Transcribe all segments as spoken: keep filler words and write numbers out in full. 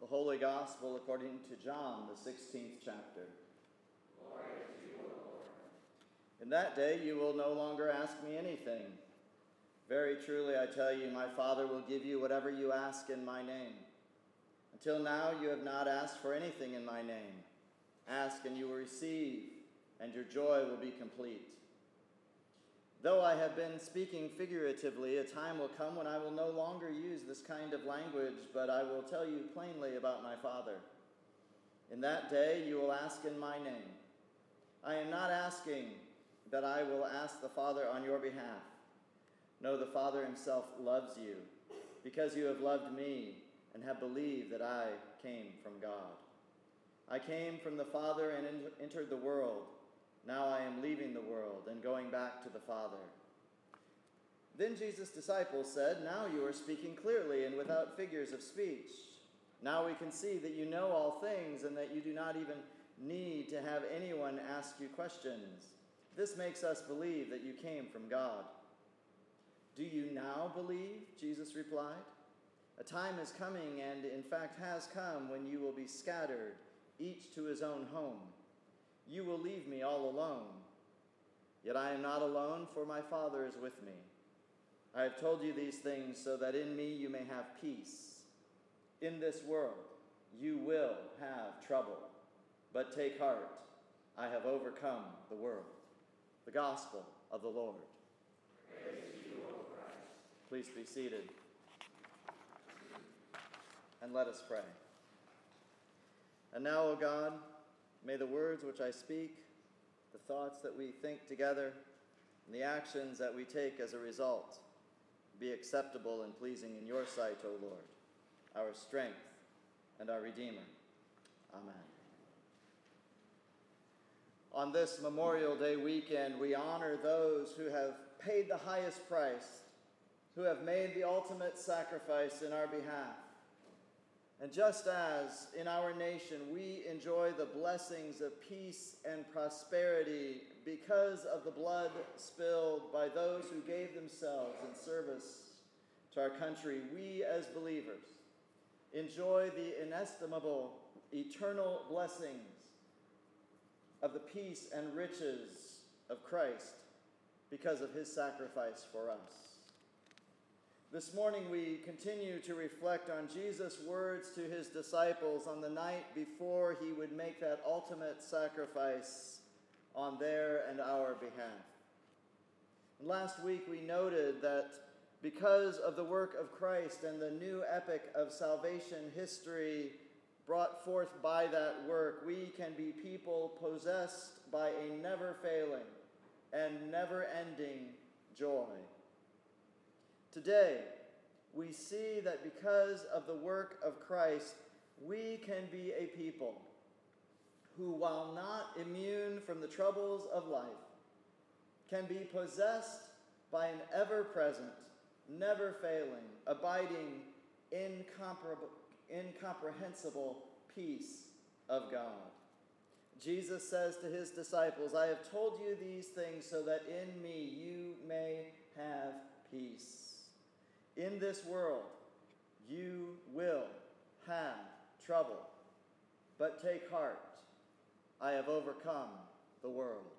The Holy Gospel according to John, the sixteenth chapter. Glory to you, O Lord. In that day you will no longer ask me anything. Very truly I tell you, my Father will give you whatever you ask in my name. Until now you have not asked for anything in my name. Ask and you will receive, and your joy will be complete. Though I have been speaking figuratively, a time will come when I will no longer use this kind of language, but I will tell you plainly about my Father. In that day you will ask in my name. I am not asking that I will ask the Father on your behalf. No, the Father himself loves you, because you have loved me and have believed that I came from God. I came from the Father and entered the world. Now I am leaving the world and going back to the Father. Then Jesus' disciples said, Now you are speaking clearly and without figures of speech. Now we can see that you know all things and that you do not even need to have anyone ask you questions. This makes us believe that you came from God. Do you now believe? Jesus replied. A time is coming, and in fact has come, when you will be scattered, each to his own home. You will leave me all alone. Yet I am not alone, for my Father is with me. I have told you these things so that in me you may have peace. In this world you will have trouble, but take heart. I have overcome the world. The Gospel of the Lord. Praise to you, O Christ. Please be seated. And let us pray. And now, O God, may the words which I speak, the thoughts that we think together, and the actions that we take as a result be acceptable and pleasing in your sight, O Lord, our strength and our Redeemer. Amen. On this Memorial Day weekend, we honor those who have paid the highest price, who have made the ultimate sacrifice in our behalf. And just as in our nation we enjoy the blessings of peace and prosperity because of the blood spilled by those who gave themselves in service to our country, we as believers enjoy the inestimable eternal blessings of the peace and riches of Christ because of his sacrifice for us. This morning we continue to reflect on Jesus' words to his disciples on the night before he would make that ultimate sacrifice on their and our behalf. And last week we noted that because of the work of Christ and the new epic of salvation history brought forth by that work, we can be people possessed by a never-failing and never-ending joy. Today, we see that because of the work of Christ, we can be a people who, while not immune from the troubles of life, can be possessed by an ever-present, never-failing, abiding, incomparable, incomprehensible peace of God. Jesus says to his disciples, I have told you these things so that in me you may have peace. In this world, you will have trouble, but take heart. I have overcome the world.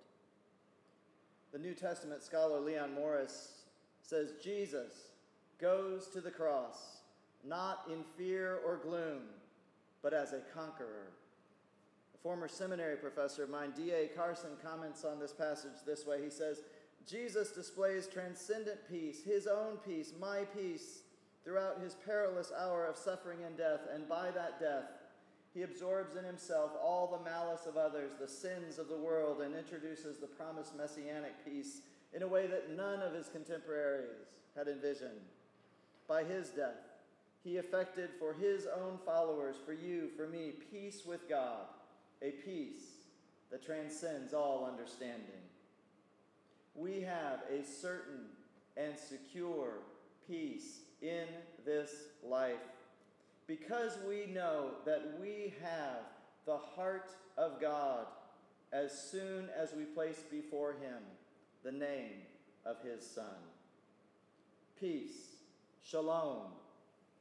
The New Testament scholar Leon Morris says Jesus goes to the cross not in fear or gloom, but as a conqueror. A former seminary professor of mine, D A Carson, comments on this passage this way. He says, Jesus displays transcendent peace, his own peace, my peace, throughout his perilous hour of suffering and death, and by that death, he absorbs in himself all the malice of others, the sins of the world, and introduces the promised messianic peace in a way that none of his contemporaries had envisioned. By his death, he effected for his own followers, for you, for me, peace with God, a peace that transcends all understanding. We have a certain and secure peace in this life because we know that we have the heart of God as soon as we place before him the name of his Son. Peace, shalom,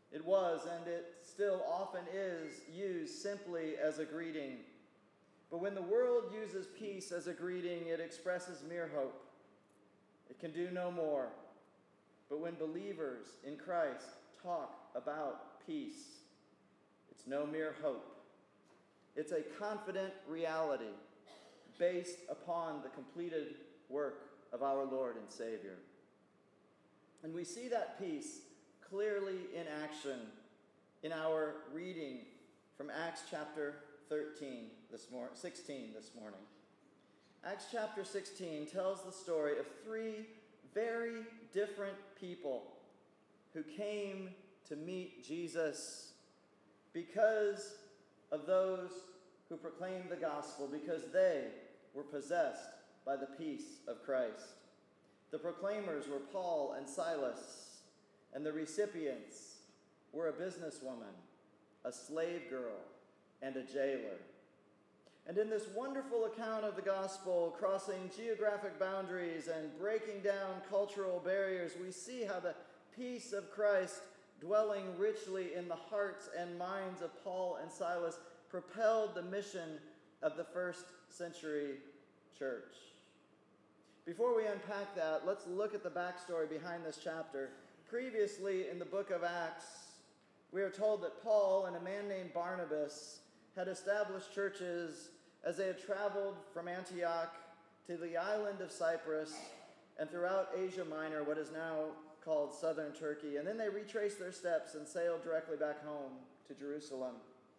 It was, and it still often is, used simply as a greeting. But when the world uses peace as a greeting, it expresses mere hope. It can do no more. But when believers in Christ talk about peace, it's no mere hope. It's a confident reality based upon the completed work of our Lord and Savior. And we see that peace clearly in action in our reading from Acts chapter thirteen this mor- sixteen this morning. Acts chapter sixteen tells the story of three very different people who came to meet Jesus because of those who proclaimed the gospel, because they were possessed by the peace of Christ. The proclaimers were Paul and Silas, and the recipients were a businesswoman, a slave girl, and a jailer. And in this wonderful account of the gospel, crossing geographic boundaries and breaking down cultural barriers, we see how the peace of Christ, dwelling richly in the hearts and minds of Paul and Silas, propelled the mission of the first century church. Before we unpack that, let's look at the backstory behind this chapter. Previously in the book of Acts, we are told that Paul and a man named Barnabas had established churches as they had traveled from Antioch to the island of Cyprus and throughout Asia Minor, what is now called southern Turkey. And then they retraced their steps and sailed directly back home to Jerusalem.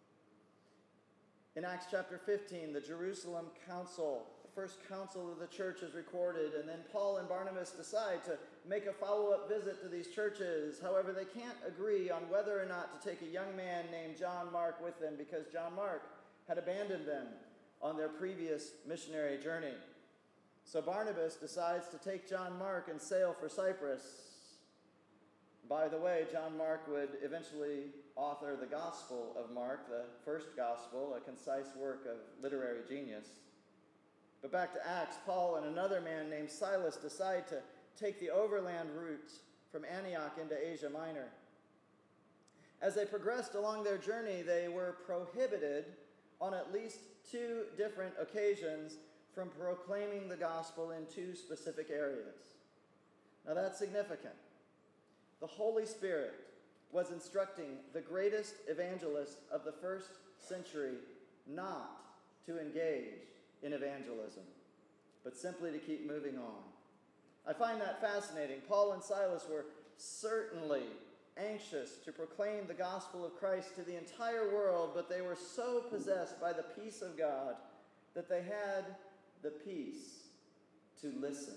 In Acts chapter fifteen, the Jerusalem Council, the first council of the church, is recorded, and then Paul and Barnabas decide to make a follow-up visit to these churches. However, they can't agree on whether or not to take a young man named John Mark with them because John Mark had abandoned them on their previous missionary journey. So Barnabas decides to take John Mark and sail for Cyprus. By the way, John Mark would eventually author the Gospel of Mark, the first gospel, a concise work of literary genius. But back to Acts, Paul and another man named Silas decide to take the overland route from Antioch into Asia Minor. As they progressed along their journey, they were prohibited on at least two different occasions from proclaiming the gospel in two specific areas. Now that's significant. The Holy Spirit was instructing the greatest evangelist of the first century not to engage in evangelism, but simply to keep moving on. I find that fascinating. Paul and Silas were certainly anxious to proclaim the gospel of Christ to the entire world, but they were so possessed by the peace of God that they had the peace to listen.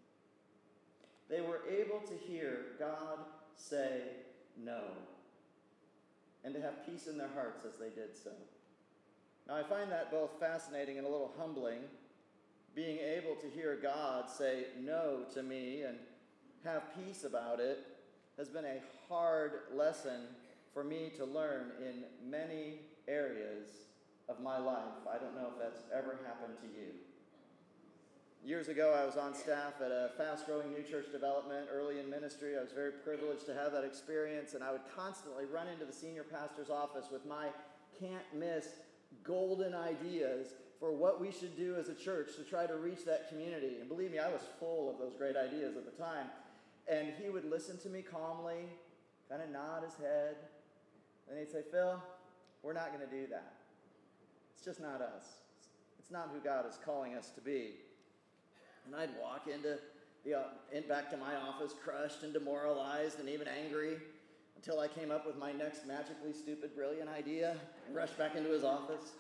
They were able to hear God say no, and to have peace in their hearts as they did so. Now, I find that both fascinating and a little humbling, being able to hear God say no to me and have peace about it has been a hard lesson for me to learn in many areas of my life. I don't know if that's ever happened to you. Years ago, I was on staff at a fast-growing new church development early in ministry. I was very privileged to have that experience, and I would constantly run into the senior pastor's office with my can't-miss golden ideas for what we should do as a church to try to reach that community. And believe me, I was full of those great ideas at the time. And he would listen to me calmly, kind of nod his head, and he'd say, "Phil, we're not going to do that. It's just not us. It's not who God is calling us to be." And I'd walk into the uh, in back to my office, crushed and demoralized and even angry, until I came up with my next magically stupid, brilliant idea and rushed back into his office.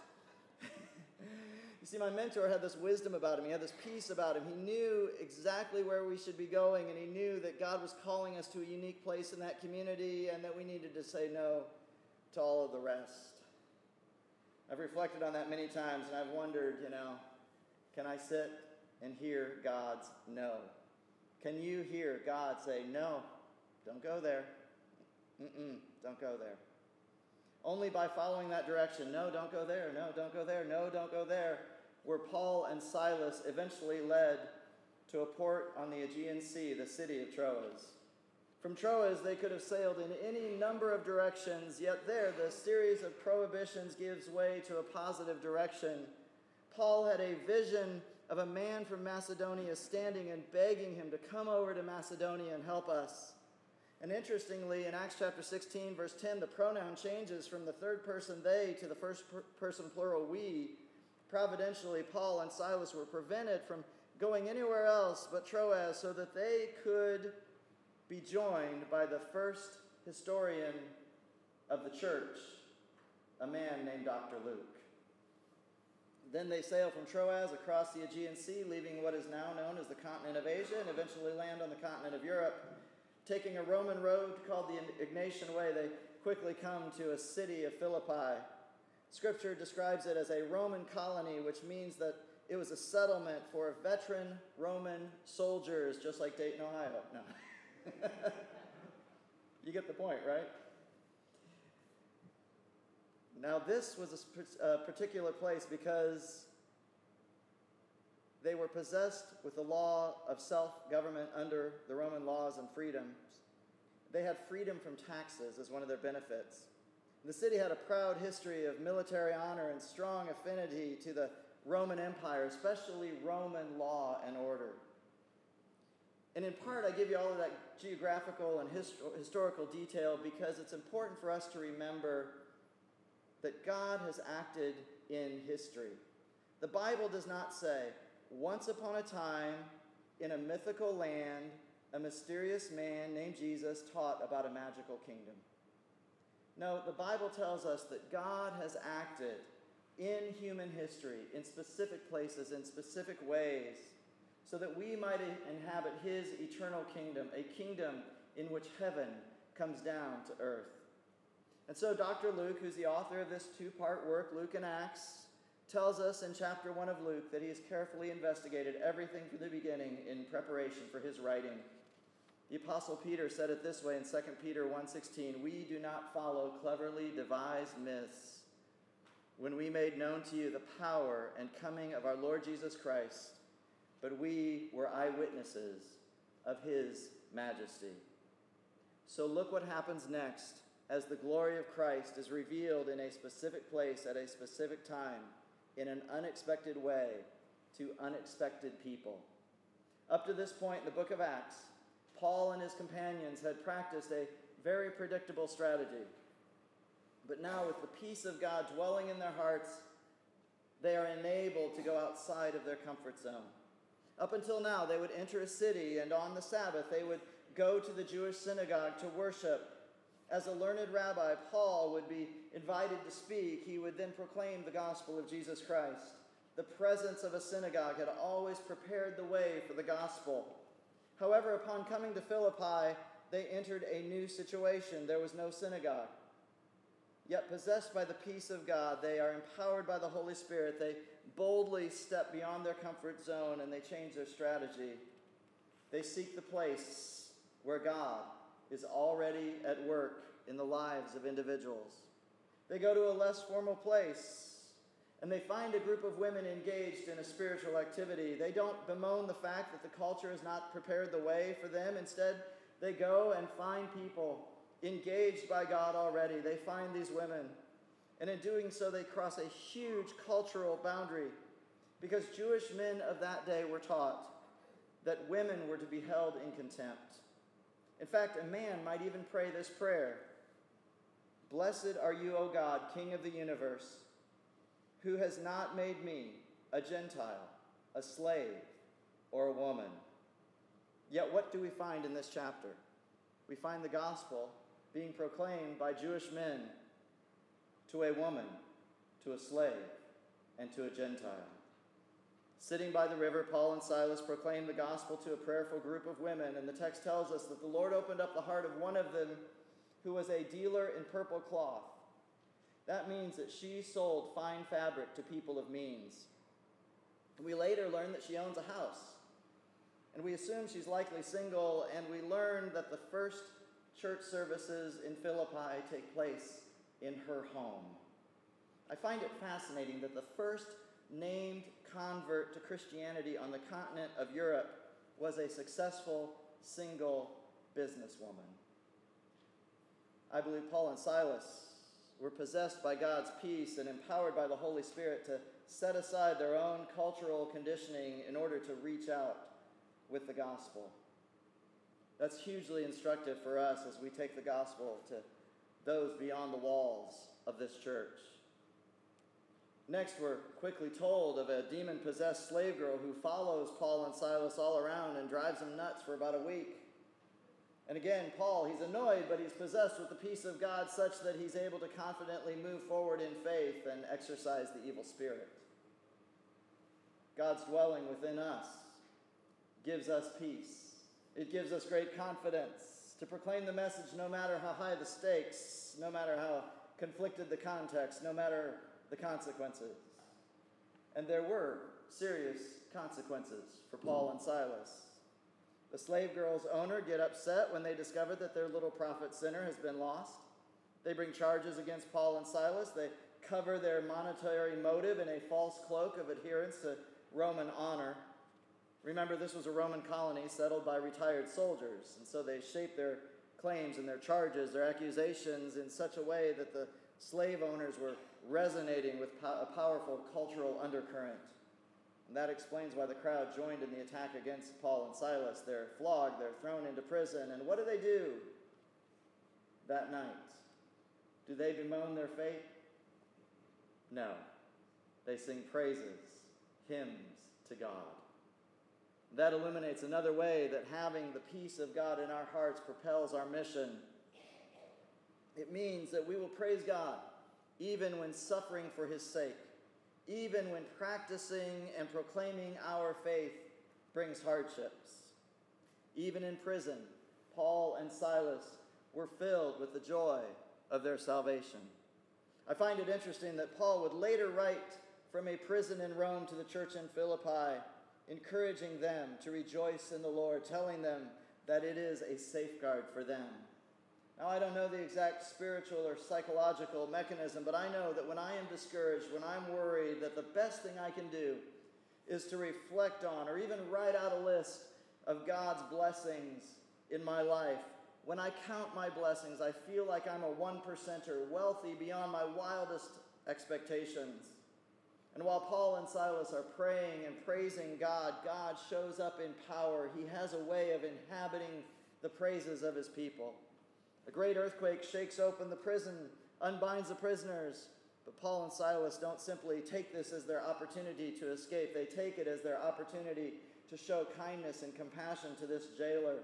You see, my mentor had this wisdom about him. He had this peace about him. He knew exactly where we should be going, and he knew that God was calling us to a unique place in that community and that we needed to say no to all of the rest. I've reflected on that many times, and I've wondered, you know, can I sit and hear God's no? Can you hear God say, "No, don't go there. Mm-mm, don't go there." Only by following that direction, "No, don't go there. No, don't go there. No, don't go there," were Paul and Silas eventually led to a port on the Aegean Sea, the city of Troas. From Troas, they could have sailed in any number of directions, yet there the series of prohibitions gives way to a positive direction. Paul had a vision of a man from Macedonia standing and begging him to come over to Macedonia and help us. And interestingly, in Acts chapter sixteen, verse ten, the pronoun changes from the third person they to the first per- person plural we. Providentially, Paul and Silas were prevented from going anywhere else but Troas so that they could be joined by the first historian of the church, a man named Doctor Luke. Then they sail from Troas across the Aegean Sea, leaving what is now known as the continent of Asia, and eventually land on the continent of Europe. Taking a Roman road called the Egnatian Way, they quickly come to a city of Philippi. Scripture describes it as a Roman colony, which means that it was a settlement for veteran Roman soldiers, just like Dayton, Ohio. No. You get the point, right? Now, this was a particular place because they were possessed with the law of self-government under the Roman laws and freedoms. They had freedom from taxes as one of their benefits. The city had a proud history of military honor and strong affinity to the Roman Empire, especially Roman law and order. And in part, I give you all of that geographical and histo- historical detail because it's important for us to remember that God has acted in history. The Bible does not say, once upon a time, in a mythical land, a mysterious man named Jesus taught about a magical kingdom. No, the Bible tells us that God has acted in human history, in specific places, in specific ways, so that we might inhabit his eternal kingdom, a kingdom in which heaven comes down to earth. And so Doctor Luke, who's the author of this two-part work, Luke and Acts, tells us in chapter one of Luke that he has carefully investigated everything from the beginning in preparation for his writing. The Apostle Peter said it this way in Second Peter one sixteen, "We do not follow cleverly devised myths when we made known to you the power and coming of our Lord Jesus Christ, but we were eyewitnesses of his majesty." So look what happens next as the glory of Christ is revealed in a specific place at a specific time in an unexpected way to unexpected people. Up to this point in the book of Acts, Paul and his companions had practiced a very predictable strategy. But now, with the peace of God dwelling in their hearts, they are enabled to go outside of their comfort zone. Up until now, they would enter a city, and on the Sabbath, they would go to the Jewish synagogue to worship. As a learned rabbi, Paul would be invited to speak. He would then proclaim the gospel of Jesus Christ. The presence of a synagogue had always prepared the way for the gospel. However, upon coming to Philippi, they entered a new situation. There was no synagogue. Yet, possessed by the peace of God, they are empowered by the Holy Spirit. They boldly step beyond their comfort zone and they change their strategy. They seek the place where God is already at work in the lives of individuals. They go to a less formal place and they find a group of women engaged in a spiritual activity. They don't bemoan the fact that the culture has not prepared the way for them. Instead, they go and find people engaged by God already. They find these women. And in doing so, they cross a huge cultural boundary because Jewish men of that day were taught that women were to be held in contempt. In fact, a man might even pray this prayer: "Blessed are you, O God, King of the universe, who has not made me a Gentile, a slave, or a woman." Yet what do we find in this chapter? We find the gospel being proclaimed by Jewish men to a woman, to a slave, and to a Gentile. Sitting by the river, Paul and Silas proclaimed the gospel to a prayerful group of women, and the text tells us that the Lord opened up the heart of one of them who was a dealer in purple cloth. That means that she sold fine fabric to people of means. We later learn that she owns a house, and we assume she's likely single, and we learn that the first church services in Philippi take place in her home. I find it fascinating that the first named convert to Christianity on the continent of Europe was a successful single businesswoman. I believe Paul and Silas were possessed by God's peace and empowered by the Holy Spirit to set aside their own cultural conditioning in order to reach out with the gospel. That's hugely instructive for us as we take the gospel to those beyond the walls of this church. Next, we're quickly told of a demon-possessed slave girl who follows Paul and Silas all around and drives them nuts for about a week. And again, Paul, he's annoyed, but he's possessed with the peace of God such that he's able to confidently move forward in faith and exorcise the evil spirit. God's dwelling within us gives us peace. It gives us great confidence to proclaim the message no matter how high the stakes, no matter how conflicted the context, no matter the consequences. And there were serious consequences for Paul and Silas. The slave girl's owner get upset when they discover that their little prophet sinner has been lost. They bring charges against Paul and Silas. They cover their monetary motive in a false cloak of adherence to Roman honor. Remember, this was a Roman colony settled by retired soldiers, and so they shaped their claims and their charges, their accusations in such a way that the slave owners were resonating with po- a powerful cultural undercurrent. And that explains why the crowd joined in the attack against Paul and Silas. They're flogged, they're thrown into prison, and what do they do that night? Do they bemoan their fate? No. They sing praises, hymns to God. That illuminates another way that having the peace of God in our hearts propels our mission. It means that we will praise God even when suffering for his sake, even when practicing and proclaiming our faith brings hardships. Even in prison, Paul and Silas were filled with the joy of their salvation. I find it interesting that Paul would later write from a prison in Rome to the church in Philippi, encouraging them to rejoice in the Lord, telling them that it is a safeguard for them. Now, I don't know the exact spiritual or psychological mechanism, but I know that when I am discouraged, when I'm worried, that the best thing I can do is to reflect on or even write out a list of God's blessings in my life. When I count my blessings, I feel like I'm a one-percenter, wealthy beyond my wildest expectations. And while Paul and Silas are praying and praising God, God shows up in power. He has a way of inhabiting the praises of his people. A great earthquake shakes open the prison, unbinds the prisoners. But Paul and Silas don't simply take this as their opportunity to escape. They take it as their opportunity to show kindness and compassion to this jailer.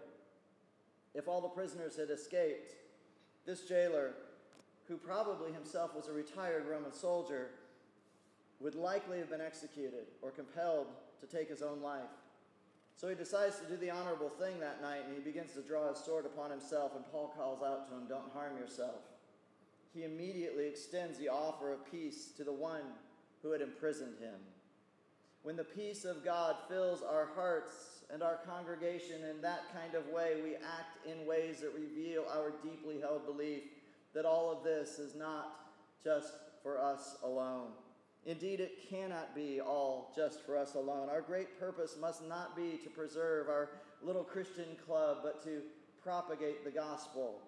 If all the prisoners had escaped, this jailer, who probably himself was a retired Roman soldier, would likely have been executed or compelled to take his own life. So he decides to do the honorable thing that night, and he begins to draw his sword upon himself, and Paul calls out to him, "Don't harm yourself." He immediately extends the offer of peace to the one who had imprisoned him. When the peace of God fills our hearts and our congregation in that kind of way, we act in ways that reveal our deeply held belief that all of this is not just for us alone. Indeed, it cannot be all just for us alone. Our great purpose must not be to preserve our little Christian club, but to propagate the gospel,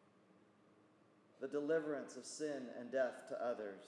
the deliverance of sin and death to others.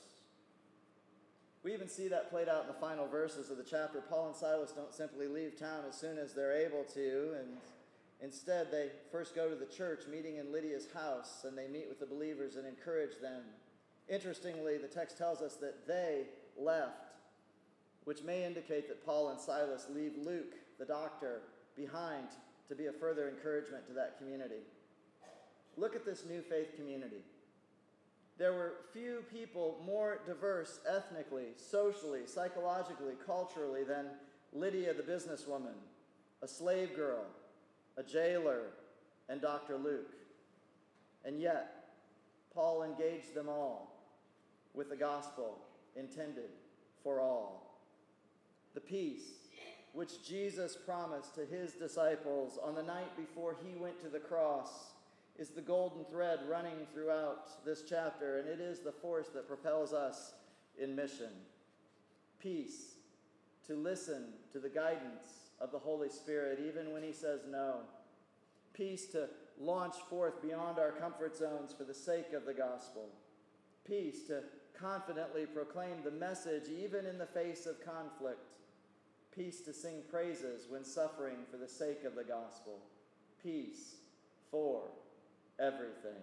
We even see that played out in the final verses of the chapter. Paul and Silas don't simply leave town as soon as they're able to, and instead they first go to the church, meeting in Lydia's house, and they meet with the believers and encourage them. Interestingly, the text tells us that they left, which may indicate that Paul and Silas leave Luke, the doctor, behind to be a further encouragement to that community. Look at this new faith community. There were few people more diverse ethnically, socially, psychologically, culturally than Lydia the businesswoman, a slave girl, a jailer, and Doctor Luke. And yet, Paul engaged them all with the gospel intended for all. The peace which Jesus promised to his disciples on the night before he went to the cross is the golden thread running throughout this chapter, and it is the force that propels us in mission. Peace, to listen to the guidance of the Holy Spirit even when he says no. Peace to launch forth beyond our comfort zones for the sake of the gospel. Peace to confidently proclaim the message even in the face of conflict. Peace to sing praises when suffering for the sake of the gospel. Peace for everything.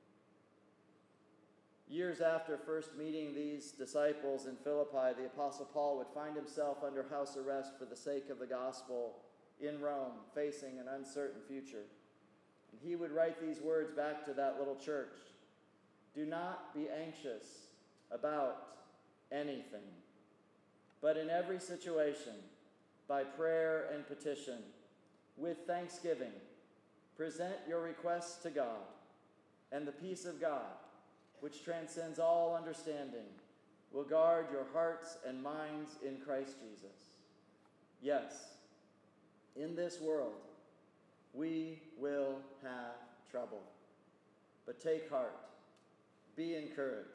Years after first meeting these disciples in Philippi, the Apostle Paul would find himself under house arrest for the sake of the gospel in Rome, facing an uncertain future. And he would write these words back to that little church: "Do not be anxious about anything, but in every situation, by prayer and petition, with thanksgiving, present your requests to God, and the peace of God, which transcends all understanding, will guard your hearts and minds in Christ Jesus." Yes, in this world, we will have trouble. But take heart, be encouraged,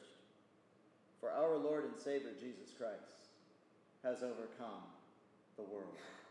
for our Lord and Savior Jesus Christ has overcome the world.